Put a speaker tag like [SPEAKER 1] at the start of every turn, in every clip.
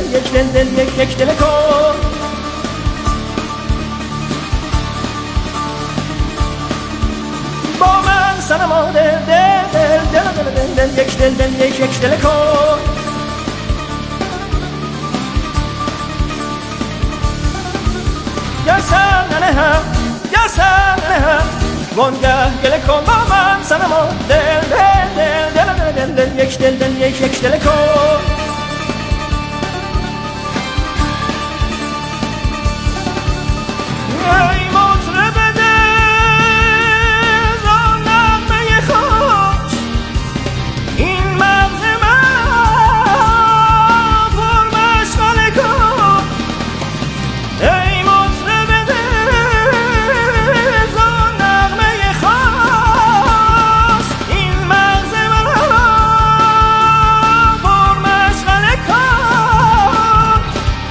[SPEAKER 1] یک دل دل یک دل کن. با من صنما دل دل دل دل دل دل یک دل دل یک دل کن. یا سن هم یا سن هم وانگه گله کن. با من صنما دل دل دل دل دل دل یک دل دل یک دل کن. ای مطرب دل را نغمه خوش این مغز من پر مشغله کن. ای مطرب دل را نغمه خوش این مغز من پر مشغله کن.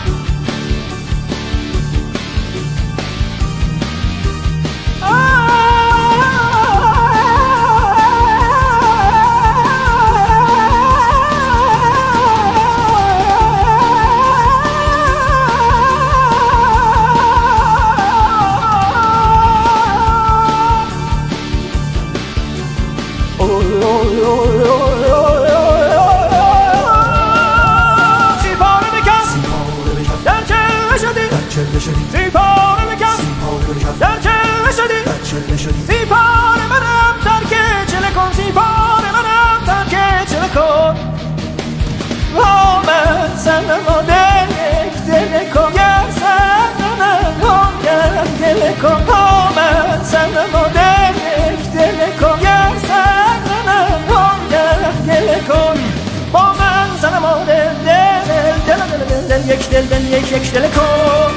[SPEAKER 1] سیپاره بکن در چله شدی. سیپاره منم ترک چله کن. سیپاره منم ترک چله کن. با من صنما دل یک دل کن. یا صنما دل کن. با من صنما دل یک دل کن. یا صنما دل کن. با من صنما دل دل دل دل یک دل دل یک دل کن.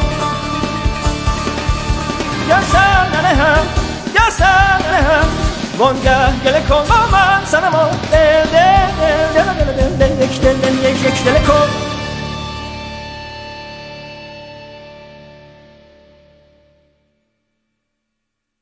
[SPEAKER 1] یا سن هم وانگه گله کن. با من صنما دل دل دل دل دل